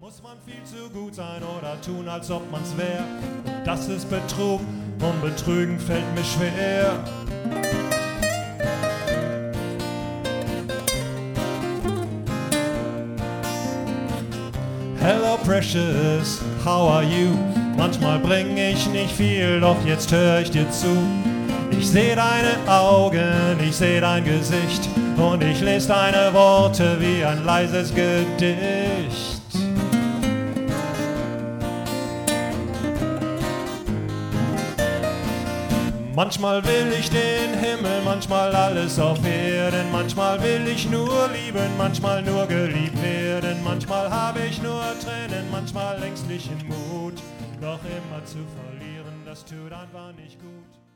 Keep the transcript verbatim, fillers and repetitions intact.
Muss man viel zu gut sein oder tun, als ob man's wär? Und das ist Betrug und Betrügen fällt mir schwer. Hello precious, how are you? Manchmal bring ich nicht viel, doch jetzt hör ich dir zu. Ich seh deine Augen, ich seh dein Gesicht und ich lese deine Worte wie ein leises Gedicht. Manchmal will ich den Himmel, manchmal alles auf Erden, manchmal will ich nur lieben, manchmal nur geliebt werden, manchmal habe ich nur Tränen, manchmal ängstlichen Mut, doch immer zu verlieren, das tut einfach nicht gut.